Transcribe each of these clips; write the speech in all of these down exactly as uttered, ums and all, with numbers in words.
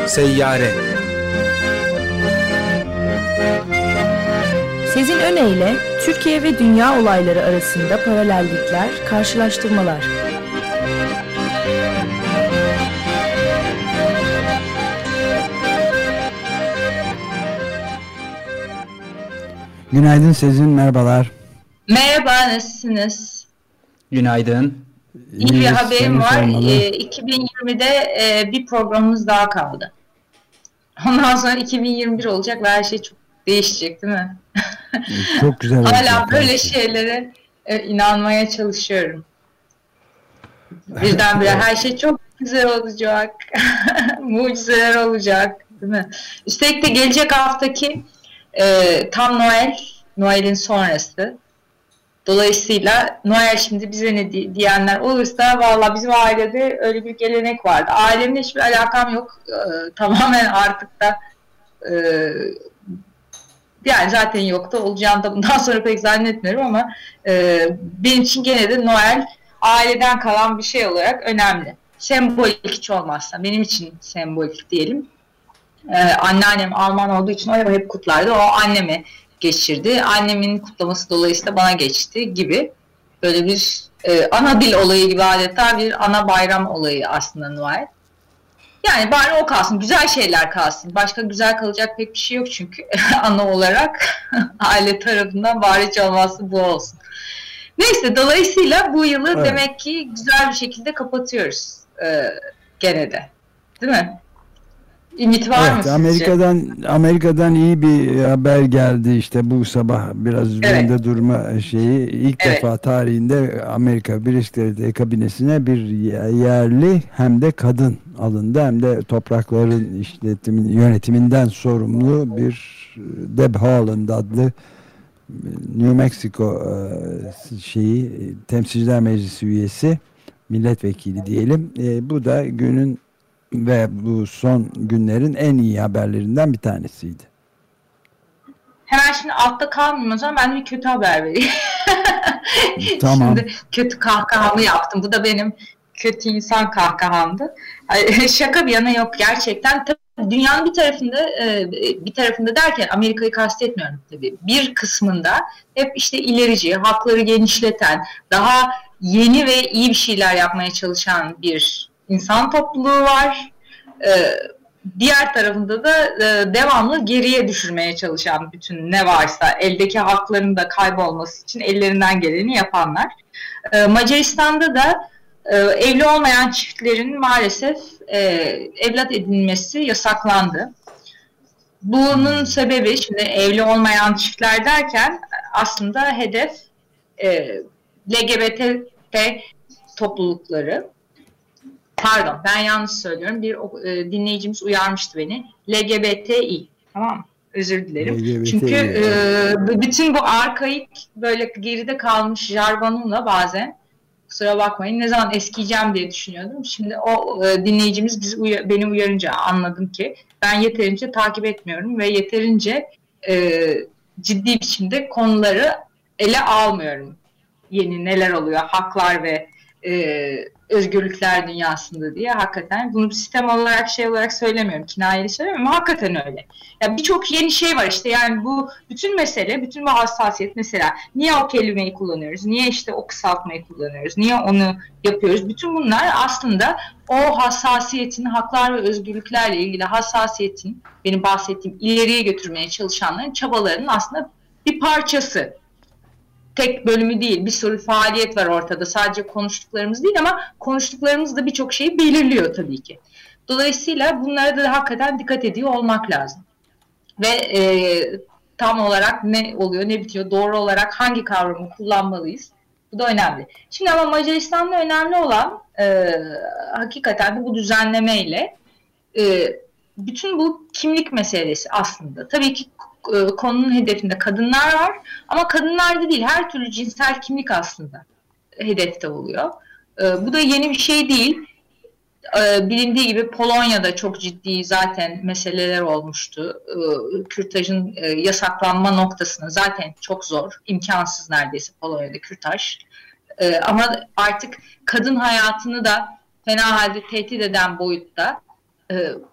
Seyyare. Sezin Öne Türkiye ve dünya olayları arasında paralellikler, karşılaştırmalar. Günaydın Sezin, merhabalar. Merhaba, nasılsınız? Günaydın. İyi bir haberim var. E, iki bin yirmide e, bir programımız daha kaldı. Ondan sonra iki bin yirmi bir olacak ve her şey çok değişecek, değil mi? Çok güzel olacak. Hala böyle şeylere e, inanmaya çalışıyorum. Birdenbire her şey çok güzel olacak. Mucizeler olacak, değil mi? Üstelik de gelecek haftaki e, tam Noel, Noel'in sonrası. Dolayısıyla Noel şimdi bize ne diyenler olursa, valla bizim ailede öyle bir gelenek vardı. Ailemle hiçbir alakam yok. Ee, tamamen artık da e, yani zaten yoktu. Olacağını da bundan sonra pek zannetmiyorum ama e, benim için gene de Noel aileden kalan bir şey olarak önemli. Sembolik hiç olmazsa. Benim için sembolik diyelim. Ee, anneannem Alman olduğu için o hep kutlardı. O anneme geçirdi. Annemin kutlaması dolayısıyla bana geçti gibi. Böyle bir e, ana dil olayı gibi, adeta bir ana bayram olayı aslında Noel. Yani bari o kalsın. Güzel şeyler kalsın. Başka güzel kalacak pek bir şey yok çünkü ana olarak aile tarafından bari hiç olmazsa bu olsun. Neyse, dolayısıyla bu yılı evet, demek ki güzel bir şekilde kapatıyoruz e, gene de. Değil mi? Ümit var evet, mı Amerika'dan sizce? Amerika'dan iyi bir haber geldi işte bu sabah, biraz üzerinde evet, durma şeyi. İlk evet, defa tarihinde Amerika Birleşik Devletleri kabinesine bir yerli hem de kadın alındı, hem de toprakların işletimin yönetiminden sorumlu bir Deb Haaland adlı New Mexico şeyi Temsilciler Meclisi üyesi, milletvekili diyelim. E, bu da günün ve bu son günlerin en iyi haberlerinden bir tanesiydi. Hemen şimdi altta kalmayayım o zaman, ben de bir kötü haber vereyim. Tamam. Şimdi kötü kahkahamı yaptım. Bu da benim kötü insan kahkahamdı. Şaka bir yana, yok gerçekten. Tabii dünyanın bir tarafında, bir tarafında derken Amerika'yı kastetmiyorum tabii. Bir kısmında hep işte ilerici, hakları genişleten, daha yeni ve iyi bir şeyler yapmaya çalışan bir insan topluluğu var. Ee, diğer tarafında da e, devamlı geriye düşürmeye çalışan bütün ne varsa, eldeki hakların da kaybolması için ellerinden geleni yapanlar. Ee, Macaristan'da da e, evli olmayan çiftlerin maalesef e, evlat edinmesi yasaklandı. Bunun sebebi, şimdi evli olmayan çiftler derken aslında hedef e, L G B T toplulukları. Pardon, ben yanlış söylüyorum. Bir e, dinleyicimiz uyarmıştı beni. L G B T İ. Tamam mı? Özür dilerim. L G B T İ. Çünkü e, bütün bu arkaik, böyle geride kalmış jargonumla bazen, kusura bakmayın, ne zaman eskiyeceğim diye düşünüyordum. Şimdi o e, dinleyicimiz bizi uya, beni uyarınca anladım ki ben yeterince takip etmiyorum ve yeterince e, ciddi biçimde konuları ele almıyorum. Yeni neler oluyor, haklar ve e, özgürlükler dünyasında diye. Hakikaten bunu bir sistem olarak, şey olarak söylemiyorum, kinayeli söylemiyorum ama hakikaten öyle. Ya birçok yeni şey var işte, yani bu bütün mesele, bütün bu hassasiyet, mesela niye o kelimeyi kullanıyoruz, niye işte o kısaltmayı kullanıyoruz, niye onu yapıyoruz, bütün bunlar aslında o hassasiyetin, haklar ve özgürlüklerle ilgili hassasiyetin, benim bahsettiğim ileriye götürmeye çalışanların çabalarının aslında bir parçası. Tek bölümü değil, bir sürü faaliyet var ortada. Sadece konuştuklarımız değil ama konuştuklarımız da birçok şeyi belirliyor tabii ki. Dolayısıyla bunlara da hakikaten dikkat ediyor olmak lazım. Ve e, tam olarak ne oluyor, ne bitiyor, doğru olarak hangi kavramı kullanmalıyız? Bu da önemli. Şimdi ama Macaristan'da önemli olan e, hakikaten de bu düzenlemeyle e, bütün bu kimlik meselesi aslında. Tabii ki konunun hedefinde kadınlar var ama kadınlarda değil, her türlü cinsel kimlik aslında hedefte oluyor. E, bu da yeni bir şey değil. E, bilindiği gibi Polonya'da çok ciddi zaten meseleler olmuştu. E, kürtajın e, yasaklanma noktasına, zaten çok zor, imkansız neredeyse Polonya'da kürtaj. E, ama artık kadın hayatını da fena halde tehdit eden boyutta e,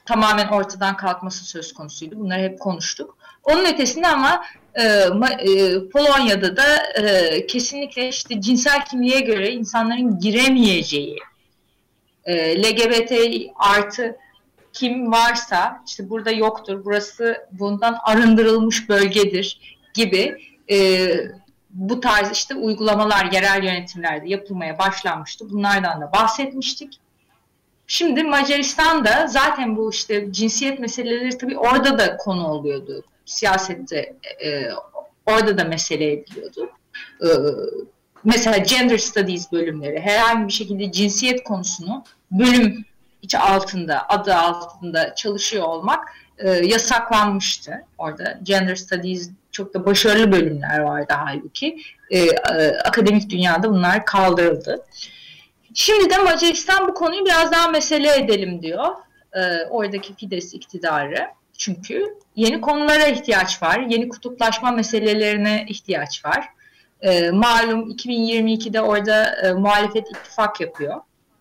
tamamen ortadan kalkması söz konusuydu. Bunları hep konuştuk. Onun ötesinde ama e, e, Polonya'da da e, kesinlikle işte cinsel kimliğe göre insanların giremeyeceği, e, L G B T artı kim varsa işte burada yoktur, burası bundan arındırılmış bölgedir gibi e, bu tarz işte uygulamalar yerel yönetimlerde yapılmaya başlanmıştı. Bunlardan da bahsetmiştik. Şimdi Macaristan'da zaten bu işte cinsiyet meseleleri tabii orada da konu oluyordu. Siyasette e, orada da mesele ediliyordu. E, mesela Gender Studies bölümleri herhangi bir şekilde cinsiyet konusunu bölüm içi altında, adı altında çalışıyor olmak e, yasaklanmıştı. Orada Gender Studies çok da başarılı bölümler vardı halbuki. E, e, akademik dünyada bunlar kaldırıldı. Şimdi de Macaristan bu konuyu biraz daha mesele edelim diyor. E, oradaki Fidesz iktidarı. Çünkü yeni konulara ihtiyaç var. Yeni kutuplaşma meselelerine ihtiyaç var. E, malum iki bin yirmi ikide orada e, muhalefet ittifak yapıyor.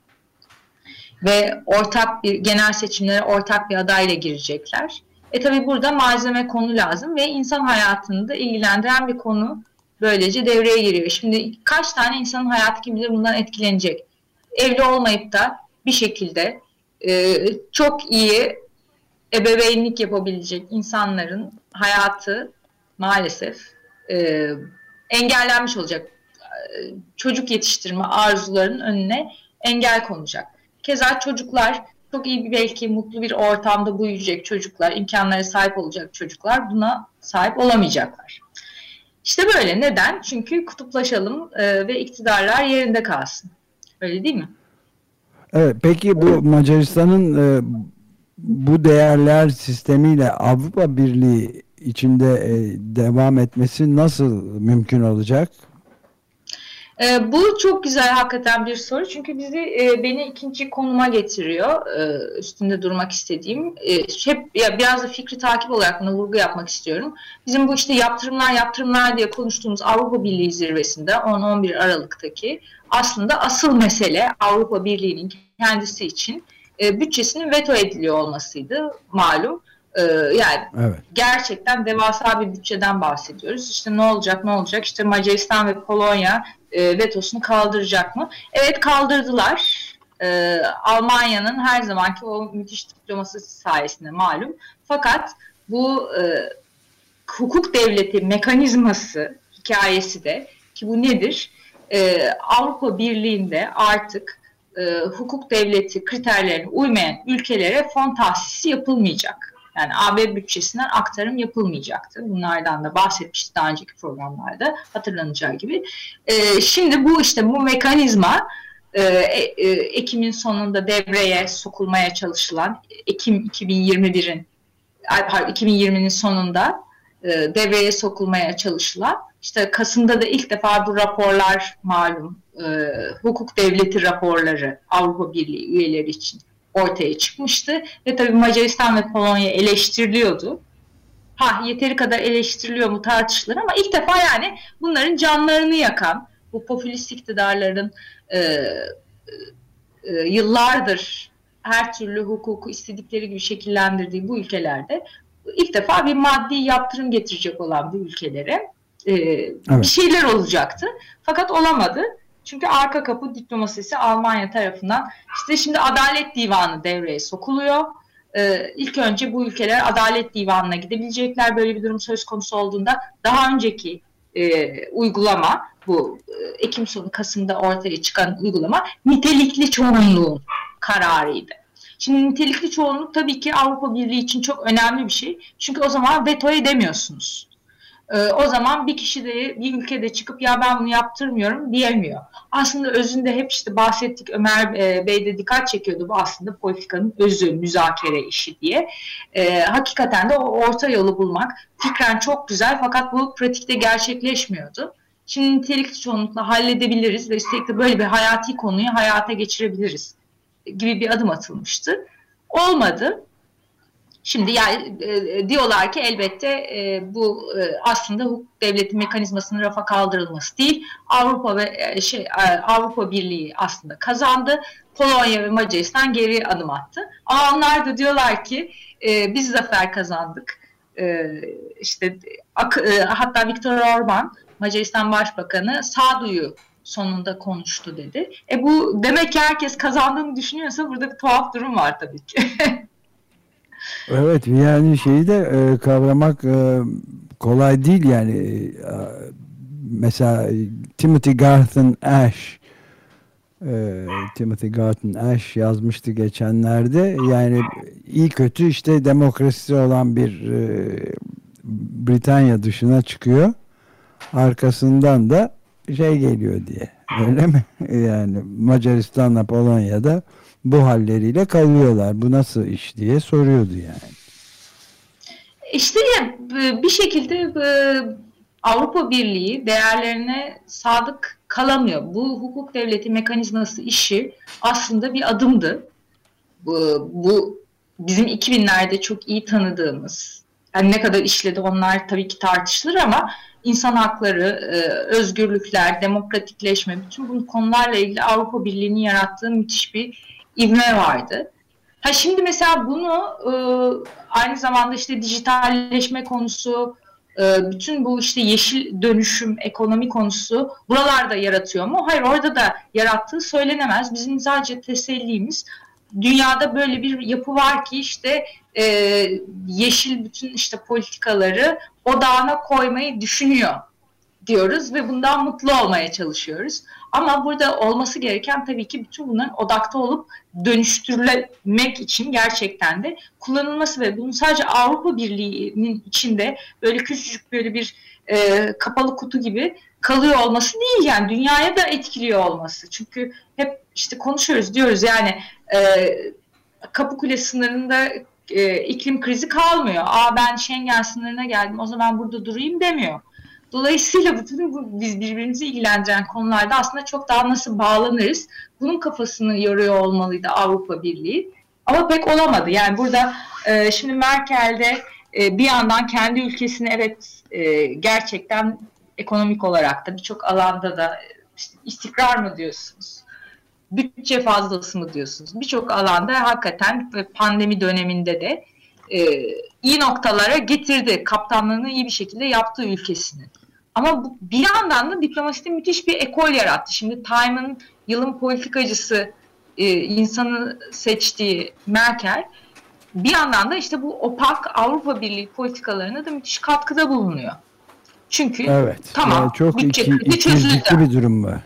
Ve ortak bir genel seçimlere ortak bir adayla girecekler. E tabi burada malzeme konu lazım ve insan hayatını da ilgilendiren bir konu böylece devreye giriyor. Şimdi kaç tane insanın hayatı kim bilir bundan etkilenecek? Evli olmayıp da bir şekilde e, çok iyi ebeveynlik yapabilecek insanların hayatı maalesef e, engellenmiş olacak. Çocuk yetiştirme arzularının önüne engel konacak. Keza çocuklar, çok iyi bir belki mutlu bir ortamda büyüyecek çocuklar, imkanlara sahip olacak çocuklar buna sahip olamayacaklar. İşte böyle. Neden? Çünkü kutuplaşalım e, ve iktidarlar yerinde kalsın. Öyle değil mi? Evet, peki bu Macaristan'ın e, bu değerler sistemiyle Avrupa Birliği içinde e, devam etmesi nasıl mümkün olacak? E, bu çok güzel hakikaten bir soru. Çünkü bizi e, beni ikinci konuma getiriyor. E, üstünde durmak istediğim. E, hep ya, biraz da fikri takip olarak buna vurgu yapmak istiyorum. Bizim bu işte yaptırımlar yaptırımlar diye konuştuğumuz Avrupa Birliği zirvesinde on on bir Aralık'taki aslında asıl mesele Avrupa Birliği'nin kendisi için e, bütçesinin veto ediliyor olmasıydı malum. E, yani evet. Gerçekten devasa bir bütçeden bahsediyoruz. İşte ne olacak ne olacak? İşte Macaristan ve Polonya e, vetosunu kaldıracak mı? Evet, kaldırdılar. E, Almanya'nın her zamanki o müthiş diploması sayesinde malum. Fakat bu e, hukuk devleti mekanizması hikayesi de, ki bu nedir? E, Avrupa Birliği'nde artık e, hukuk devleti kriterlerine uymayan ülkelere fon tahsisi yapılmayacak. Yani A B bütçesinden aktarım yapılmayacaktı. Bunlardan da bahsetmiştik daha önceki programlarda, hatırlanacağı gibi. E, şimdi bu işte bu mekanizma e, e, Ekim'in sonunda devreye sokulmaya çalışılan, Ekim iki bin yirmi birin iki bin yirminin sonunda e, devreye sokulmaya çalışılan, işte Kasım'da da ilk defa bu raporlar malum e, hukuk devleti raporları Avrupa Birliği üyeleri için ortaya çıkmıştı ve tabii Macaristan ve Polonya eleştiriliyordu. Ha, yeteri kadar eleştiriliyor mu tartışılır ama ilk defa yani bunların canlarını yakan, bu popülist iktidarların e, e, yıllardır her türlü hukuku istedikleri gibi şekillendirdiği bu ülkelerde ilk defa bir maddi yaptırım getirecek olan bu ülkelere e, evet. bir şeyler olacaktı. Fakat olamadı. Çünkü arka kapı diplomasisi Almanya tarafından, işte şimdi Adalet Divanı devreye sokuluyor. Ee, ilk önce bu ülkeler Adalet Divanı'na gidebilecekler böyle bir durum söz konusu olduğunda. Daha önceki e, uygulama, bu e, Ekim sonu Kasım'da ortaya çıkan uygulama nitelikli çoğunluğun kararıydı. Şimdi nitelikli çoğunluk tabii ki Avrupa Birliği için çok önemli bir şey. Çünkü o zaman veto edemiyorsunuz. Ee, o zaman bir kişi de bir ülkede çıkıp ya ben bunu yaptırmıyorum diyemiyor. Aslında özünde hep işte bahsettik, Ömer e, Bey de dikkat çekiyordu, bu aslında politikanın özü, müzakere işi diye. E, hakikaten de o orta yolu bulmak fikren çok güzel fakat bu pratikte gerçekleşmiyordu. Şimdi nitelikli çoğunlukla halledebiliriz ve üstelik de böyle bir hayati konuyu hayata geçirebiliriz gibi bir adım atılmıştı. Olmadı. Şimdi yani e, diyorlar ki elbette e, bu e, aslında hukuk devleti mekanizmasının rafa kaldırılması değil. Avrupa ve e, şey e, Avrupa Birliği aslında kazandı. Polonya ve Macaristan geri adım attı. Ama onlar da diyorlar ki e, biz zafer kazandık. E, işte ak, e, hatta Viktor Orban, Macaristan Başbakanı, sağduyu sonunda konuştu dedi. E bu demek ki herkes kazandığını düşünüyorsa burada bir tuhaf durum var tabii ki. Evet, yani şeyi de e, kavramak e, kolay değil yani. E, mesela Timothy Garton Ash e, Timothy Garton Ash yazmıştı geçenlerde. Yani iyi kötü işte demokrasisi olan bir e, Britanya dışına çıkıyor. Arkasından da şey geliyor diye. Öyle mi? Yani Macaristan'la Polonya'da bu halleriyle kalıyorlar. Bu nasıl iş diye soruyordu yani. İşte ya, bir şekilde Avrupa Birliği değerlerine sadık kalamıyor. Bu hukuk devleti mekanizması işi aslında bir adımdı. Bu, bu bizim iki binlerde çok iyi tanıdığımız, yani ne kadar işledi onlar tabii ki tartışılır ama insan hakları, özgürlükler, demokratikleşme, bütün bu konularla ilgili Avrupa Birliği'nin yarattığı müthiş bir ivme vardı. Ha şimdi mesela bunu e, aynı zamanda işte dijitalleşme konusu, e, bütün bu işte yeşil dönüşüm, ekonomi konusu buralarda yaratıyor mu? Hayır, orada da yarattığı söylenemez. Bizim sadece tesellimiz dünyada böyle bir yapı var ki işte e, yeşil bütün işte politikaları odağına koymayı düşünüyor diyoruz ve bundan mutlu olmaya çalışıyoruz. Ama burada olması gereken tabii ki bütün bunların odakta olup dönüştürülmek için gerçekten de kullanılması ve bunun sadece Avrupa Birliği'nin içinde böyle küçücük böyle bir e, kapalı kutu gibi kalıyor olması değil, yani dünyaya da etkiliyor olması. Çünkü hep işte konuşuyoruz, diyoruz yani e, Kapıkule sınırında e, iklim krizi kalmıyor. Aa ben Schengen sınırına geldim, o zaman burada durayım demiyor. Dolayısıyla bütün bu biz birbirimizi ilgilendiren konularda aslında çok daha nasıl bağlanırız, bunun kafasını yoruyor olmalıydı Avrupa Birliği. Ama pek olamadı. Yani burada e, şimdi Merkel de e, bir yandan kendi ülkesini evet e, gerçekten ekonomik olarak da birçok alanda da işte istikrar mı diyorsunuz, bütçe fazlası mı diyorsunuz, birçok alanda hakikaten pandemi döneminde de e, iyi noktalara getirdi. Kaptanlığını iyi bir şekilde yaptı ülkesini. Ama bu, bir yandan da diplomaside müthiş bir ekol yarattı. Şimdi Time'ın yılın politikacısı e, insanı seçtiği Merkel bir yandan da işte bu opak Avrupa Birliği politikalarına da müthiş katkıda bulunuyor. Çünkü evet, tamam yani çok bütçe iki, krizi çözüldü. bir durum var.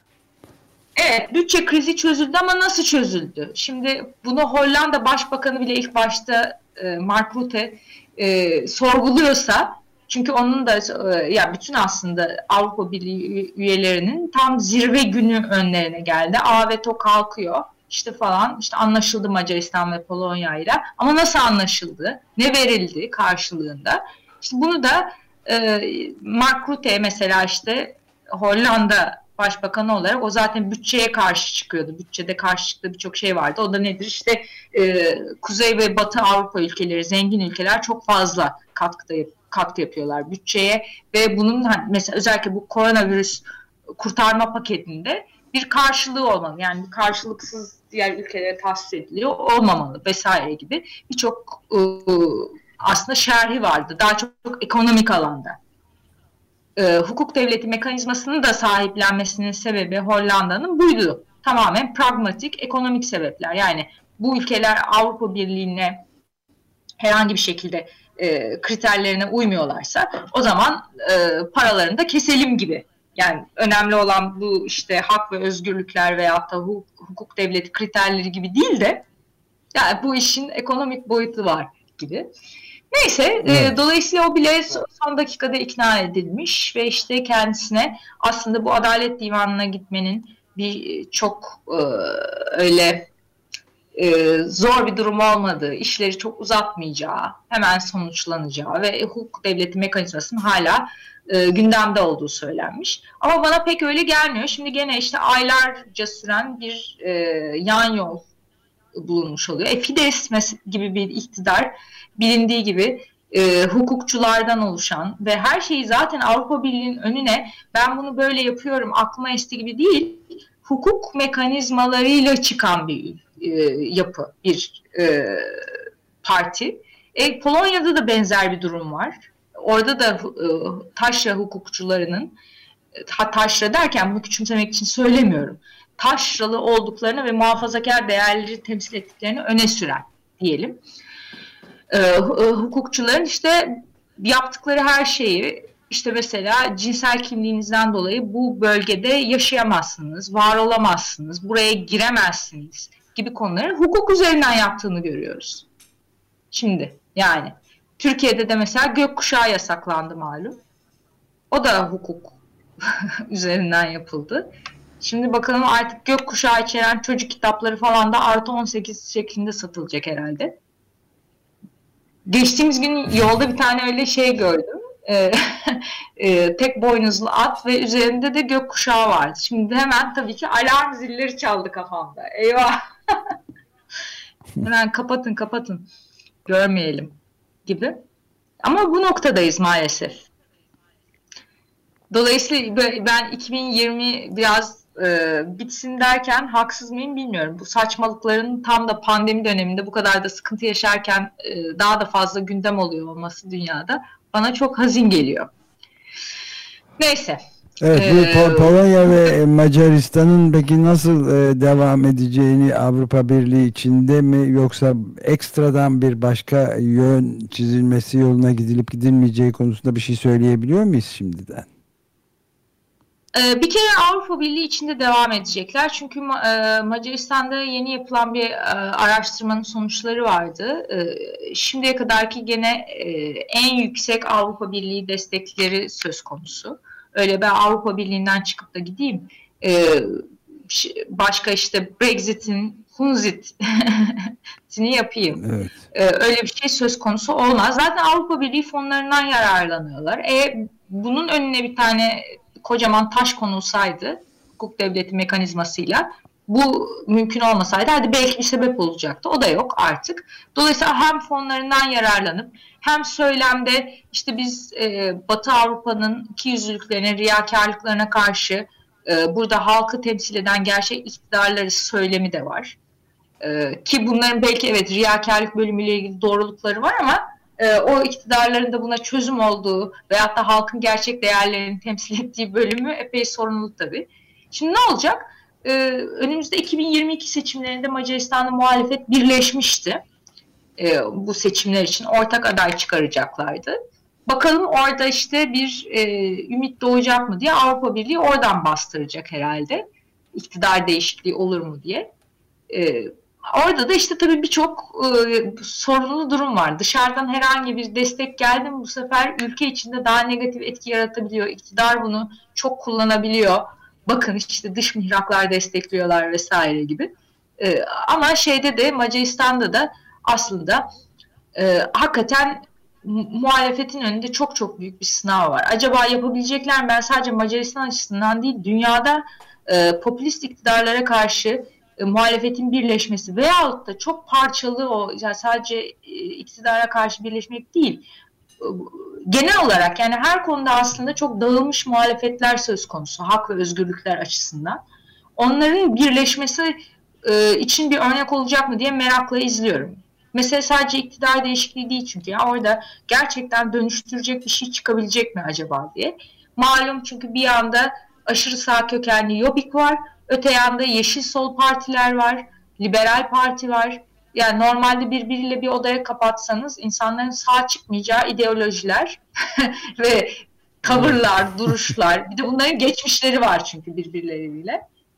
Evet, bütçe krizi çözüldü ama nasıl çözüldü? Şimdi bunu Hollanda Başbakanı bile ilk başta e, Mark Rutte e, sorguluyorsa, çünkü onun da e, ya bütün aslında Avrupa Birliği üyelerinin tam zirve günü önlerine geldi. A veto kalkıyor işte falan, işte anlaşıldı Macaristan ve Polonya ile, ama nasıl anlaşıldı? Ne verildi karşılığında? İşte bunu da e, Mark Rutte mesela işte Hollanda Başbakanı olarak o zaten bütçeye karşı çıkıyordu. Bütçede karşı çıktığı birçok şey vardı. O da nedir? İşte e, Kuzey ve Batı Avrupa ülkeleri, zengin ülkeler çok fazla katkıda katkı yapıyorlar bütçeye ve bunun hani mesela özellikle bu koronavirüs kurtarma paketinde bir karşılığı olmalı. Yani karşılıksız diğer ülkelere tahsis ediliyor olmamalı vesaire gibi birçok e, aslında şerhi vardı. Daha çok, çok ekonomik alanda. E, hukuk devleti mekanizmasının da sahiplenmesinin sebebi Hollanda'nın buydu. Tamamen pragmatik, ekonomik sebepler. Yani bu ülkeler Avrupa Birliği'ne herhangi bir şekilde e, kriterlerine uymuyorlarsa o zaman e, paralarını da keselim gibi. Yani önemli olan bu işte hak ve özgürlükler veyahut da hukuk, hukuk devleti kriterleri gibi değil de yani bu işin ekonomik boyutu var gibi. Neyse, evet. e, dolayısıyla o bile son dakikada ikna edilmiş ve işte kendisine aslında bu Adalet Divanı'na gitmenin bir çok e, öyle e, zor bir durum olmadığı, işleri çok uzatmayacağı, hemen sonuçlanacağı ve hukuk devleti mekanizmasının hala e, gündemde olduğu söylenmiş. Ama bana pek öyle gelmiyor. Şimdi gene işte aylarca süren bir e, yan yol bulunmuş oluyor. E, Fidesz gibi bir iktidar bilindiği gibi e, hukukçulardan oluşan ve her şeyi zaten Avrupa Birliği'nin önüne ben bunu böyle yapıyorum aklıma esti gibi değil, hukuk mekanizmalarıyla çıkan bir e, yapı, bir e, parti. E, Polonya'da da benzer bir durum var. Orada da e, taşra hukukçularının, ha, taşra derken bunu küçümsemek için söylemiyorum, taşralı olduklarını ve muhafazakar değerleri temsil ettiklerini öne süren diyelim. E, hukukçuların işte yaptıkları her şeyi, işte mesela cinsel kimliğinizden dolayı bu bölgede yaşayamazsınız, var olamazsınız, buraya giremezsiniz gibi konuları hukuk üzerinden yaptığını görüyoruz. Şimdi yani Türkiye'de de mesela gökkuşağı yasaklandı malum. O da hukuk üzerinden yapıldı. Şimdi bakalım artık gökkuşağı içeren çocuk kitapları falan da artı on sekiz şeklinde satılacak herhalde. Geçtiğimiz gün yolda bir tane öyle şey gördüm. E, e, tek boynuzlu at ve üzerinde de gökkuşağı vardı. Şimdi hemen tabii ki alarm zilleri çaldı kafamda. Eyvah! Hemen kapatın kapatın. Görmeyelim gibi. Ama bu noktadayız maalesef. Dolayısıyla ben iki bin yirmi biraz e, bitsin derken haksız mıyım bilmiyorum. Bu saçmalıkların tam da pandemi döneminde bu kadar da sıkıntı yaşarken e, daha da fazla gündem oluyor olması dünyada bana çok hazin geliyor. Neyse. Evet, bu ee, Polonya ve Macaristan'ın peki nasıl e, devam edeceğini Avrupa Birliği içinde mi, yoksa ekstradan bir başka yön çizilmesi yoluna gidilip gidilmeyeceği konusunda bir şey söyleyebiliyor muyuz şimdiden? Ee, bir kere Avrupa Birliği içinde devam edecekler. Çünkü e, Macaristan'da yeni yapılan bir e, araştırmanın sonuçları vardı. E, şimdiye kadarki gene e, en yüksek Avrupa Birliği destekleri söz konusu. Öyle ben Avrupa Birliği'nden çıkıp da gideyim. Ee, başka işte Brexit'in Hunzit'ini yapayım. Evet. Ee, öyle bir şey söz konusu olmaz. Zaten Avrupa Birliği fonlarından yararlanıyorlar. E, bunun önüne bir tane kocaman taş konulsaydı hukuk devleti mekanizmasıyla, bu mümkün olmasaydı hadi belki bir sebep olacaktı. O da yok artık. Dolayısıyla hem fonlarından yararlanıp hem söylemde işte biz e, Batı Avrupa'nın ikiyüzlülüklerine, riyakarlıklarına karşı e, burada halkı temsil eden gerçek iktidarları söylemi de var. E, ki bunların belki evet riyakarlık bölümüyle ilgili doğrulukları var ama e, o iktidarların da buna çözüm olduğu veyahut da halkın gerçek değerlerini temsil ettiği bölümü epey sorunlu tabii. Şimdi ne olacak? Ee, önümüzde iki bin yirmi iki seçimlerinde Macaristan'da muhalefet birleşmişti. Ee, bu seçimler için ortak aday çıkaracaklardı. Bakalım orada işte bir e, ümit doğacak mı diye Avrupa Birliği oradan bastıracak herhalde. İktidar değişikliği olur mu diye. Ee, orada da işte tabii birçok e, sorunlu durum var. Dışarıdan herhangi bir destek geldi mi bu sefer ülke içinde daha negatif etki yaratabiliyor. İktidar bunu çok kullanabiliyor. Bakın işte dış mihraklar destekliyorlar vesaire gibi. Ee, ama şeyde de Macaristan'da da aslında e, hakikaten muhalefetin önünde çok çok büyük bir sınav var. Acaba yapabilecekler mi? Ben sadece Macaristan açısından değil, dünyada e, popülist iktidarlara karşı e, muhalefetin birleşmesi veyahut da çok parçalı o, yani sadece e, iktidara karşı birleşmek değil, genel olarak yani her konuda aslında çok dağılmış muhalefetler söz konusu hak ve özgürlükler açısından. Onların birleşmesi e, için bir örnek olacak mı diye merakla izliyorum. Mesela sadece iktidar değişikliği değil çünkü ya orada gerçekten dönüştürecek bir şey çıkabilecek mi acaba diye. Malum çünkü bir yanda aşırı sağ kökenli Jobbik var, öte yanda Yeşil Sol partiler var, Liberal Parti var. Yani normalde birbiriyle bir odaya kapatsanız insanların sağ çıkmayacağı ideolojiler ve tavırlar, duruşlar, bir de bunların geçmişleri var çünkü birbirleriyle.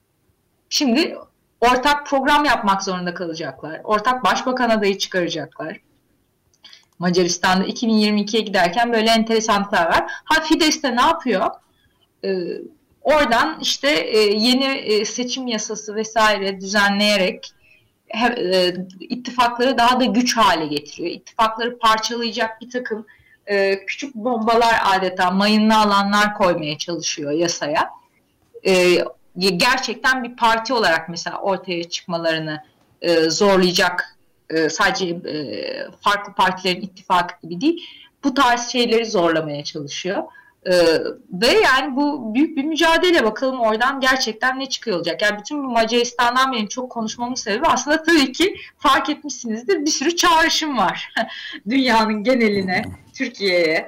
Şimdi ortak program yapmak zorunda kalacaklar. Ortak başbakan adayı çıkaracaklar. Macaristan'da iki bin yirmi ikiye giderken böyle enteresanlıklar var. Ha Fidesz de ne yapıyor? Ee, oradan işte e, yeni e, seçim yasası vesaire düzenleyerek e, ittifakları daha da güç hale getiriyor. İttifakları parçalayacak bir takım e, küçük bombalar, adeta mayınlı alanlar koymaya çalışıyor yasaya. E, gerçekten bir parti olarak mesela ortaya çıkmalarını e, zorlayacak, e, sadece e, farklı partilerin ittifakı gibi değil, bu tarz şeyleri zorlamaya çalışıyor. Ee, ve yani bu büyük bir mücadele, bakalım oradan gerçekten ne çıkıyor olacak. Yani bütün bu Macaristan'dan benim çok konuşmamın sebebi aslında tabii ki fark etmişsinizdir, bir sürü çağrışım var dünyanın geneline, Türkiye'ye.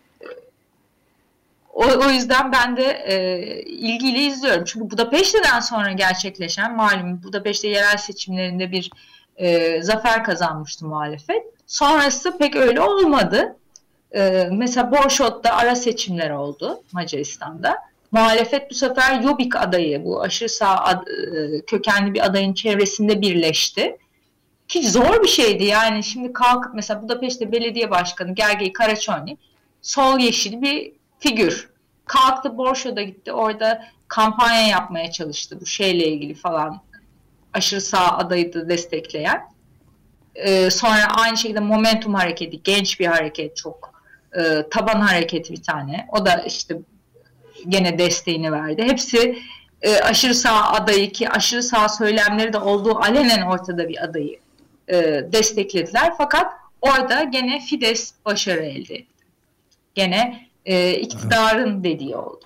O, o yüzden ben de e, ilgiyle izliyorum. Çünkü Budapeşte'den sonra gerçekleşen, malum Budapeşte yerel seçimlerinde bir e, zafer kazanmıştı muhalefet. Sonrası pek öyle olmadı. Ee, mesela Borsod'da ara seçimler oldu Macaristan'da. Muhalefet bu sefer Jobbik adayı, bu aşırı sağ ad, e, kökenli bir adayın çevresinde birleşti. Ki zor bir şeydi yani. Şimdi kalkıp mesela Budapeşte Belediye Başkanı Gergely Karaçorny sol yeşil bir figür. Kalktı Borsod'a gitti, orada kampanya yapmaya çalıştı bu şeyle ilgili falan. Aşırı sağ adayı da destekleyen. Ee, sonra aynı şekilde Momentum hareketi, genç bir hareket, çok e, taban hareketi bir tane. O da işte gene desteğini verdi. Hepsi e, aşırı sağ adayı, ki aşırı sağ söylemleri de olduğu alenen ortada bir adayı e, desteklediler. Fakat orada gene Fidesz başarı elde etti. Gene e, iktidarın dediği oldu.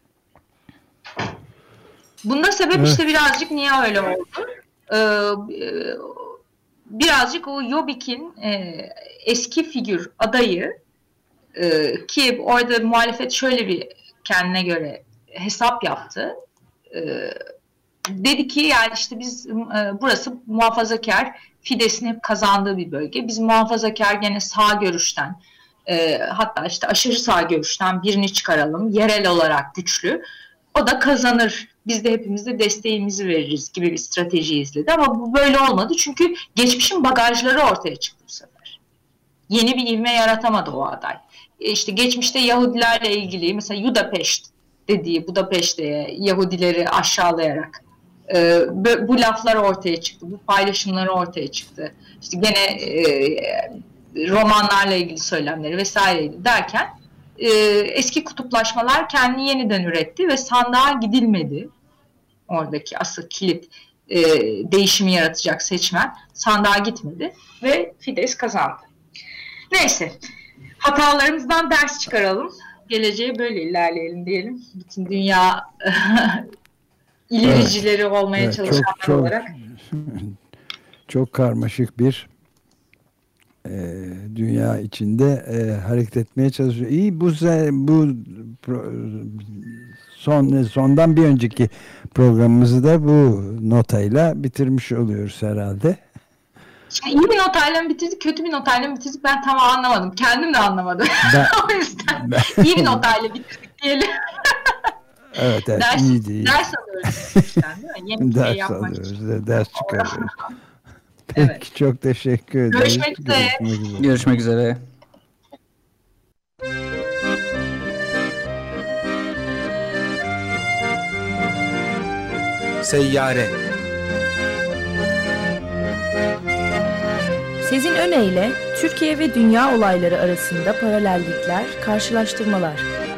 Bunda sebep evet. işte birazcık niye öyle oldu? Ee, e, birazcık o Jobbik'in e, eski figür adayı, e, ki orada muhalefet şöyle bir kendine göre hesap yaptı. E, dedi ki yani işte biz e, burası muhafazakar, Fidesz'in hep kazandığı bir bölge. Biz muhafazakar gene sağ görüşten, e, hatta işte aşırı sağ görüşten birini çıkaralım. Yerel olarak güçlü. O da kazanır. Biz de hepimiz de desteğimizi veririz gibi bir strateji izledi. Ama bu böyle olmadı. Çünkü geçmişin bagajları ortaya çıktı bu sefer. Yeni bir ivme yaratamadı o aday. E işte geçmişte Yahudilerle ilgili mesela Yudapeşt dediği, Budapeşte'ye Yahudileri aşağılayarak e, bu laflar ortaya çıktı. Bu paylaşımları ortaya çıktı. İşte gene e, romanlarla ilgili söylemleri vesaireydi derken e, eski kutuplaşmalar kendini yeniden üretti ve sandığa gidilmedi. Oradaki asıl kilit e, değişimi yaratacak seçmen sandığa gitmedi ve Fidesz kazandı. Neyse, hatalarımızdan ders çıkaralım. Geleceğe böyle ilerleyelim diyelim. Bütün dünya ilericileri evet. olmaya evet, çalışanlar çok, çok, olarak. Çok karmaşık bir e, dünya içinde e, hareket etmeye çalışıyor. İyi, bu bu pro, son sondan bir önceki programımızı da bu notayla bitirmiş oluyoruz herhalde. İyi bir notayla mı bitirdik, kötü bir notayla mı bitirdik, ben tam anlamadım. Kendim de anlamadım. Ben, o yüzden ben, iyi bir notayla bitirdik diyelim. Evet, evet, ders, iyi değil. Ders alıyoruz işten, değil mi? Yeni ders şey yapmak alıyoruz, için. Ders çıkarıyoruz. Peki, evet. Çok teşekkür ederiz. Görüşmek üzere. Görüşmek üzere. Seyyare. Sezin Öne ile Türkiye ve dünya olayları arasında paralellikler, karşılaştırmalar.